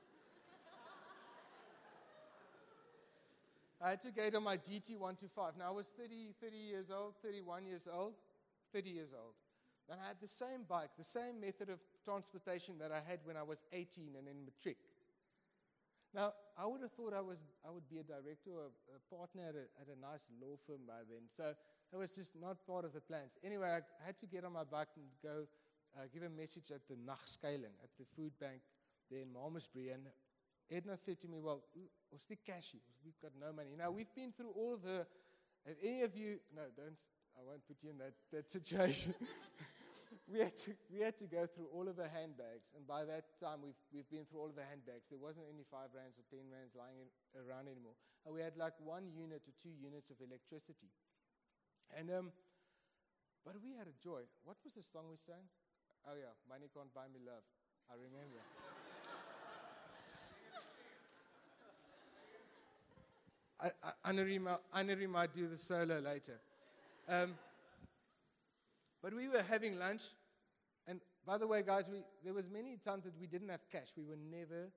I had to get on my D T one twenty-five. Now I was thirty, thirty years old, thirty-one years old, thirty years old. And I had the same bike, the same method of transportation that I had when I was eighteen and in matric. Now, I would have thought I was I would be a director or a, a partner at a, at a nice law firm by then. So it was just not part of the plans. Anyway, I, I had to get on my bike and go uh, give a message at the Nachtskeiling, at the food bank there in Malmesbury. And Edna said to me, well, what's the cash? We've got no money. Now, we've been through all of the, if any of you, no, don't, I won't put you in that, that situation. we had to we had to go through all of her handbags, and by that time we've we've been through all of her handbags. There wasn't any five rands or ten rands lying in, around anymore. And we had like one unit or two units of electricity. And um, but we had a joy. What was the song we sang? Oh yeah, Money Can't Buy Me Love. I remember. I, I, Anarima, Anarima might do the solo later. Um, but we were having lunch, and by the way, guys, we there was many times that we didn't have cash. We were never.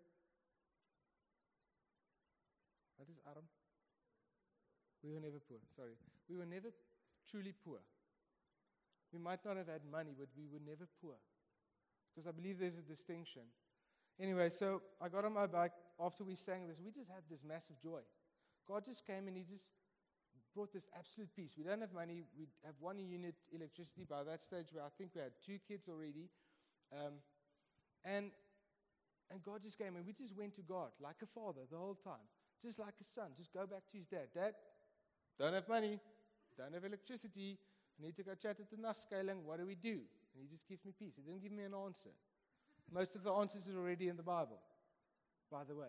What is Aram? We were never poor. Sorry, we were never truly poor. We might not have had money, but we were never poor, because I believe there's a distinction. Anyway, so I got on my bike after we sang this. We just had this massive joy. God just came and He just brought this absolute peace. We don't have money. We have one unit electricity by that stage where I think we had two kids already. Um, and and God just came and we just went to God like a father the whole time. Just like a son. Just go back to his dad. Dad, don't have money. Don't have electricity. I need to go chat at the Nachtskeiling. What do we do? And He just gives me peace. He didn't give me an answer. Most of the answers are already in the Bible, by the way.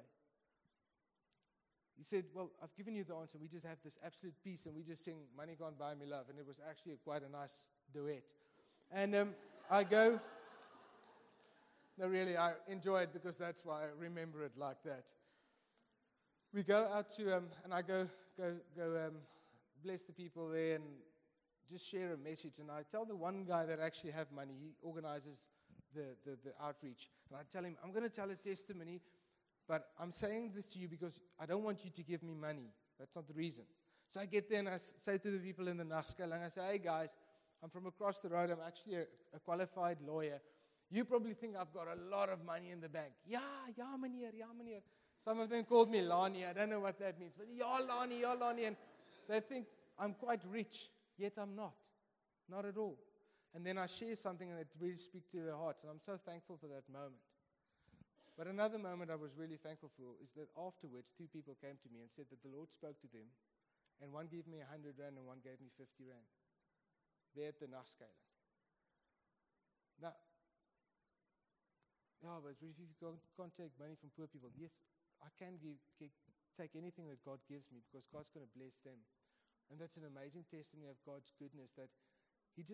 He said, well, I've given you the answer. We just have this absolute peace, and we just sing Money Can't Buy Me Love. And it was actually a, quite a nice duet. And um, I go, no, really, I enjoy it because that's why I remember it like that. We go out to, um, and I go go go um, bless the people there and just share a message. And I tell the one guy that actually have money, he organizes the, the, the outreach. And I tell him, I'm going to tell a testimony, but I'm saying this to you because I don't want you to give me money. That's not the reason. So I get there and I say to the people in the Nachtskeiling, I say, hey guys, I'm from across the road. I'm actually a, a qualified lawyer. You probably think I've got a lot of money in the bank. Yeah, yeah, meneer, yeah, meneer. Some of them called me Lani. I don't know what that means. But yeah, Lani, yeah, Lani. And they think I'm quite rich, yet I'm not. Not at all. And then I share something that really speaks to their hearts. And I'm so thankful for that moment. But another moment I was really thankful for is that afterwards, two people came to me and said that the Lord spoke to them. And one gave me one hundred rand and one gave me fifty rand. There at the Nachtskeiling. Now, yeah, but if you can't take money from poor people, yes, I can give, take anything that God gives me because God's going to bless them. And that's an amazing testimony of God's goodness, that He just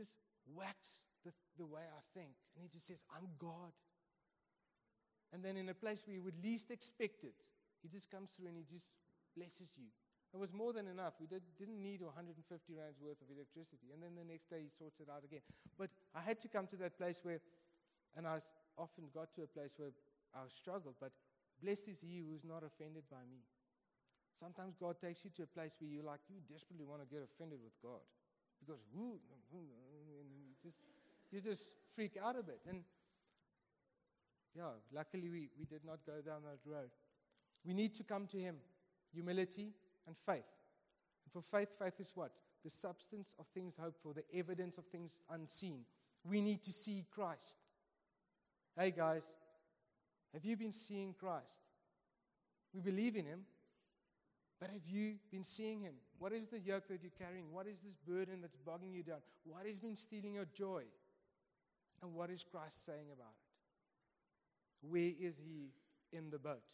whacks the, the way I think. And he just says, I'm God. And then in a place where you would least expect it, he just comes through and he just blesses you. It was more than enough. We did, didn't need one hundred fifty rands worth of electricity. And then the next day he sorts it out again. But I had to come to that place where, and I often got to a place where I struggled, but blessed is he who is not offended by me. Sometimes God takes you to a place where you like, you desperately want to get offended with God. Because, whoo, and you just, you just freak out a bit. And yeah, luckily we, we did not go down that road. We need to come to him. Humility and faith. And for faith, faith is what? The substance of things hoped for, the evidence of things unseen. We need to see Christ. Hey guys, have you been seeing Christ? We believe in him, but have you been seeing him? What is the yoke that you're carrying? What is this burden that's bogging you down? What has been stealing your joy? And what is Christ saying about it? Where is he in the boat?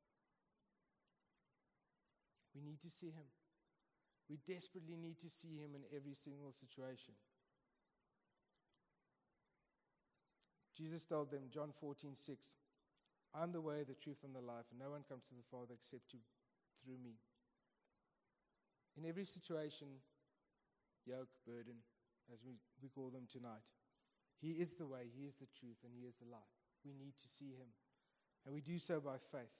We need to see him. We desperately need to see him in every single situation. Jesus told them, John fourteen six, I am the way, the truth, and the life, and no one comes to the Father except to, through me. In every situation, yoke, burden, as we, we call them tonight, he is the way, he is the truth, and he is the life. We need to see him. And we do so by faith.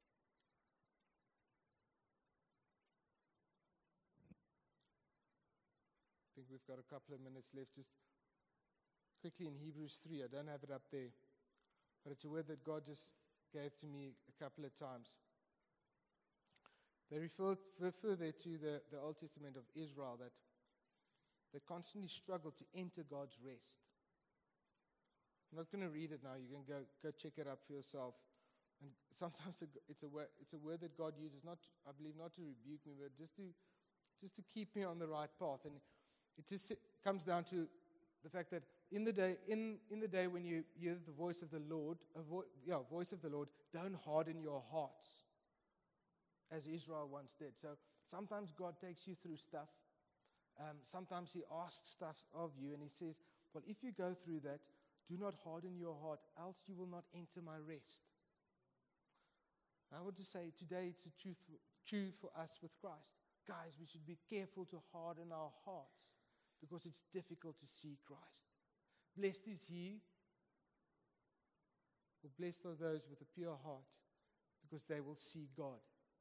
I think we've got a couple of minutes left. Just quickly in Hebrews three, I don't have it up there, but it's a word that God just gave to me a couple of times. They refer, refer there to the, the Old Testament of Israel, that they constantly struggle to enter God's rest. I'm not going to read it now. You can go, go check it up for yourself. And sometimes it's a, word, it's a word that God uses, not, I believe, not to rebuke me, but just to, just to keep me on the right path. And it just comes down to the fact that in the day, in, in the day when you hear the voice of the Lord, a vo- yeah, voice of the Lord, don't harden your hearts, as Israel once did. So sometimes God takes you through stuff. Um, sometimes he asks stuff of you, and he says, well, if you go through that, do not harden your heart, else you will not enter my rest. I want to say today it's a truth, true for us with Christ. Guys, we should be careful to harden our hearts because it's difficult to see Christ. Blessed is he, or blessed are those with a pure heart, because they will see God.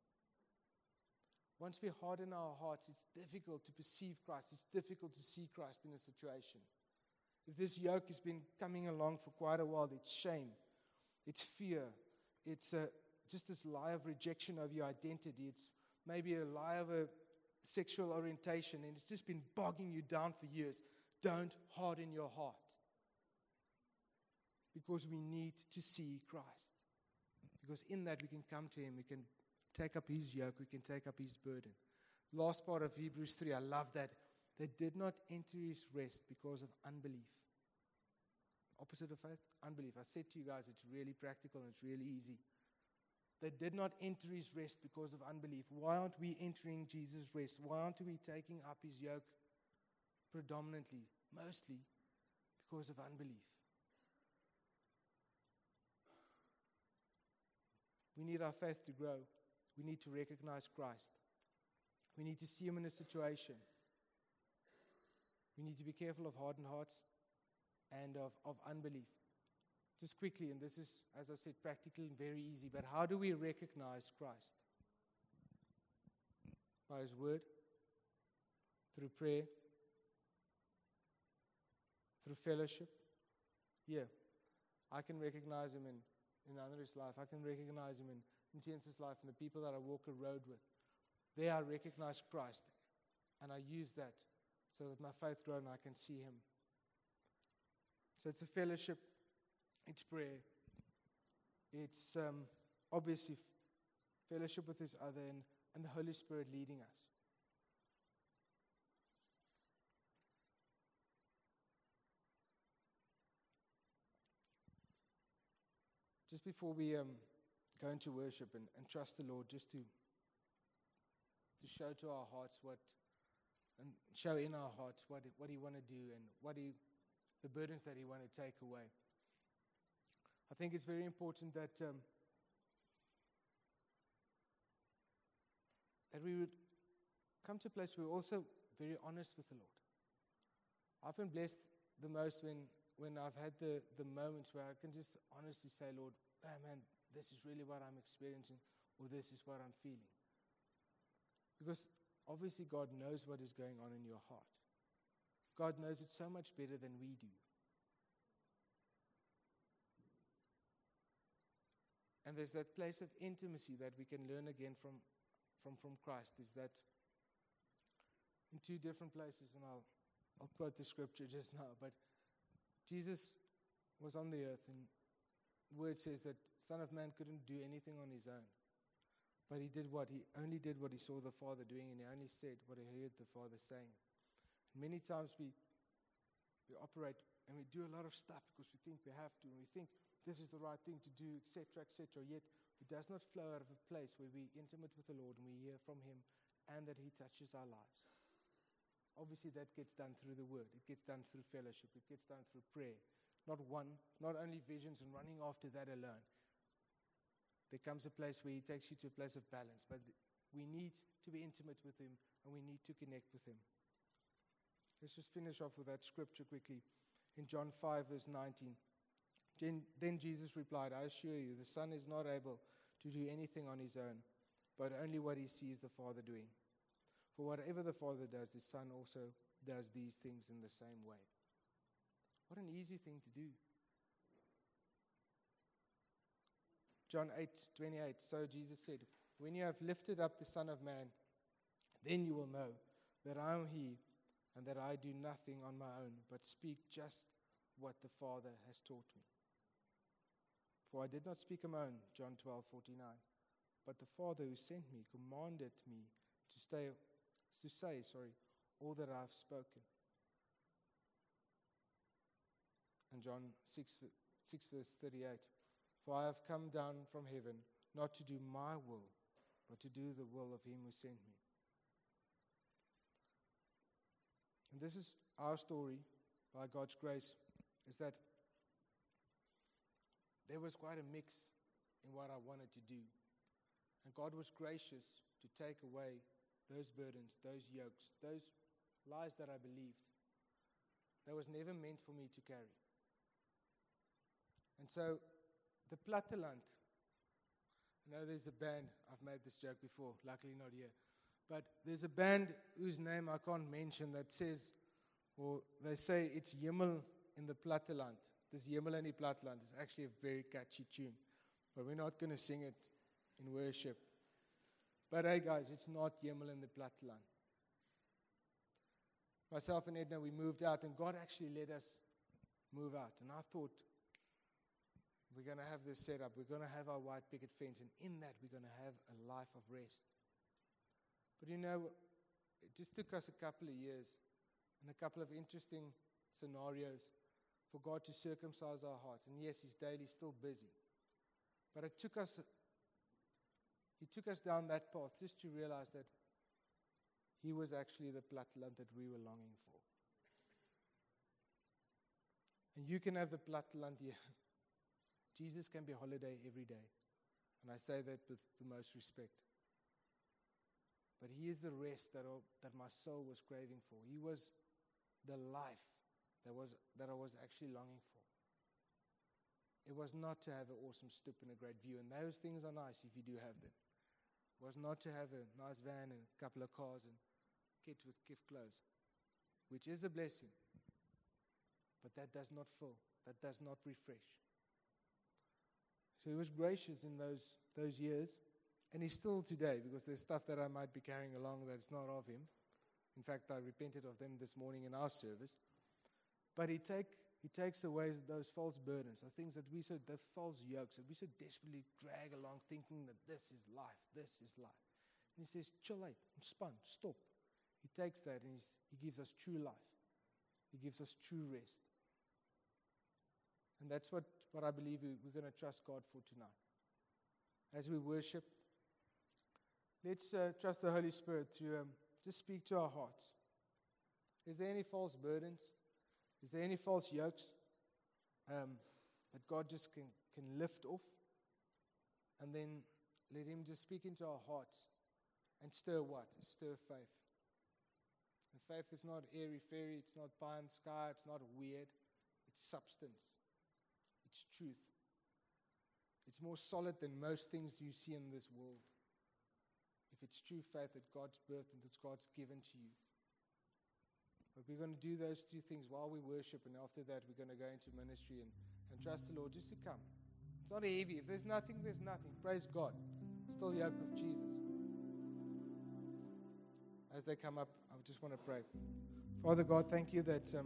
Once we harden our hearts, it's difficult to perceive Christ. It's difficult to see Christ in a situation. If this yoke has been coming along for quite a while, it's shame, it's fear, it's uh, just this lie of rejection of your identity. It's maybe a lie of a sexual orientation, and it's just been bogging you down for years. Don't harden your heart, because we need to see Christ. Because in that we can come to him, we can take up his yoke, we can take up his burden. Last part of Hebrews three, I love that. They did not enter his rest because of unbelief. Opposite of faith, unbelief. I said to you guys, it's really practical and it's really easy. They did not enter his rest because of unbelief. Why aren't we entering Jesus' rest? Why aren't we taking up his yoke predominantly, mostly because of unbelief? We need our faith to grow. We need to recognize Christ. We need to see him in a situation. We need to be careful of hardened hearts and of, of unbelief. Just quickly, and this is, as I said, practical and very easy, but how do we recognize Christ? By his word, through prayer, through fellowship. Yeah, I can recognize him in, in Andre's life. I can recognize him in, in Tience's life and the people that I walk a road with. There I recognize Christ, and I use that so that my faith grows and I can see him. So it's a fellowship, it's prayer, it's um, obviously fellowship with each other and, and the Holy Spirit leading us. Just before we um, go into worship and, and trust the Lord, just to to show to our hearts what, and show in our hearts what what He want to do and what He the burdens that He wants to take away. I think it's very important that um, that we would come to a place where we're also very honest with the Lord. I've been blessed the most when, when I've had the, the moments where I can just honestly say, Lord, oh man, this is really what I'm experiencing, or this is what I'm feeling. Because obviously God knows what is going on in your heart. God knows it so much better than we do. And there's that place of intimacy that we can learn again from, from, from Christ, is that in two different places, and I'll, I'll quote the scripture just now, but Jesus was on the earth, and the word says that Son of Man couldn't do anything on his own. But he did what? He only did what he saw the Father doing, and he only said what he heard the Father saying. And many times we, we operate and we do a lot of stuff because we think we have to, and we think this is the right thing to do, et cetera, et cetera. Yet it does not flow out of a place where we're intimate with the Lord and we hear from Him and that He touches our lives. Obviously, that gets done through the Word. It gets done through fellowship. It gets done through prayer. Not one, not only visions and running after that alone. There comes a place where He takes you to a place of balance. But we need to be intimate with Him and we need to connect with Him. Let's just finish off with that scripture quickly. In John five, verse nineteen. Then Jesus replied, I assure you, the Son is not able to do anything on His own, but only what He sees the Father doing. For whatever the Father does, the Son also does these things in the same way. What an easy thing to do. John eight twenty-eight, so Jesus said, when you have lifted up the Son of Man, then you will know that I am He, and that I do nothing on my own, but speak just what the Father has taught me. For I did not speak on my own, John twelve forty-nine, but the Father who sent me commanded me to stay, to say, sorry, all that I have spoken. And John six, six verse thirty-eight, for I have come down from heaven, not to do my will, but to do the will of Him who sent me. And this is our story, by God's grace, is that there was quite a mix in what I wanted to do. And God was gracious to take away those burdens, those yokes, those lies that I believed that was never meant for me to carry. And so, the Platteland, I know there's a band, I've made this joke before, luckily not here, but there's a band whose name I can't mention that says, or they say it's Jimmel in the Platteland. This Jimmel in die Platteland is actually a very catchy tune, but we're not going to sing it in worship. But hey guys, it's not Jimmel in the Platteland. Myself and Edna, we moved out, and God actually let us move out. And I thought, we're going to have this set up, we're going to have our white picket fence, and in that we're going to have a life of rest. But you know, it just took us a couple of years and a couple of interesting scenarios for God to circumcise our hearts. And yes, He's daily still busy. But it took us, He took us down that path just to realize that He was actually the Platteland that we were longing for. And you can have the Platteland here. Jesus can be holiday every day. And I say that with the most respect. But He is the rest that, all, that my soul was craving for. He was the life that was that I was actually longing for. It was not to have an awesome stoop and a great view, and those things are nice if you do have them. It was not to have a nice van and a couple of cars and kids with gift clothes, which is a blessing, but that does not fill, that does not refresh. So He was gracious in those those years, and He's still today, because there's stuff that I might be carrying along that's not of Him. In fact, I repented of them this morning in our service. But He take He takes away those false burdens, the things that we so, the false yokes that we so desperately drag along, thinking that this is life, this is life. And He says, chill out, spun, stop. He takes that and he's, He gives us true life. He gives us true rest. And that's what, what I believe we, we're going to trust God for tonight. As we worship, let's uh, trust the Holy Spirit to um, just speak to our hearts. Is there any false burdens? Is there any false yokes um, that God just can, can lift off? And then let Him just speak into our hearts and stir what? Stir faith. And faith is not airy-fairy, it's not pie in the sky, it's not weird. It's substance. It's truth. It's more solid than most things you see in this world. If it's true faith that God's birthed and that God's given to you. But we're going to do those two things while we worship, and after that we're going to go into ministry and, and trust the Lord just to come. It's not heavy. If there's nothing, there's nothing. Praise God. Still yoked with Jesus. As they come up, I just want to pray. Father God, thank you that um,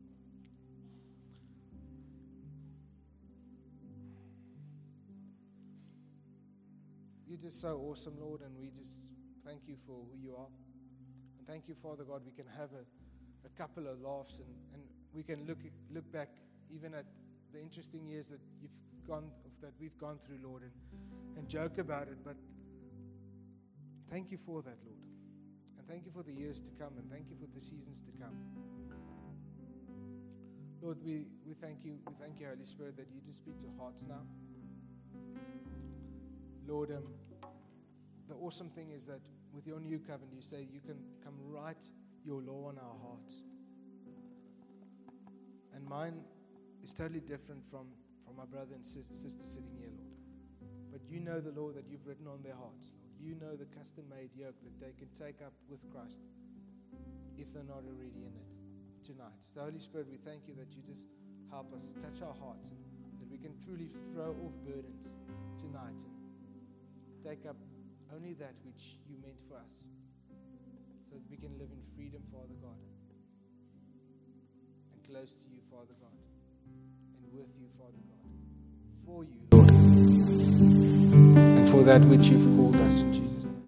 you're just so awesome, Lord, and we just thank you for who you are. And thank you, Father God, we can have a, a couple of laughs, and, and we can look look back even at the interesting years that you've gone that we've gone through, Lord, and, and joke about it. But thank you for that, Lord. And thank you for the years to come, and thank you for the seasons to come. Lord, we, we thank you, we thank you, Holy Spirit, that you just speak to hearts now. Lord, um, the awesome thing is that with your new covenant, you say you can come write your law on our hearts. And mine is totally different from, from my brother and sis- sister sitting here, Lord. But you know the law that you've written on their hearts, Lord. You know the custom-made yoke that they can take up with Christ if they're not already in it tonight. So, Holy Spirit, we thank you that you just help us touch our hearts, and that we can truly throw off burdens tonight and take up only that which you meant for us, so that we can live in freedom, Father God, and close to you, Father God, and with you, Father God, for you, Lord, and for that which you've called us.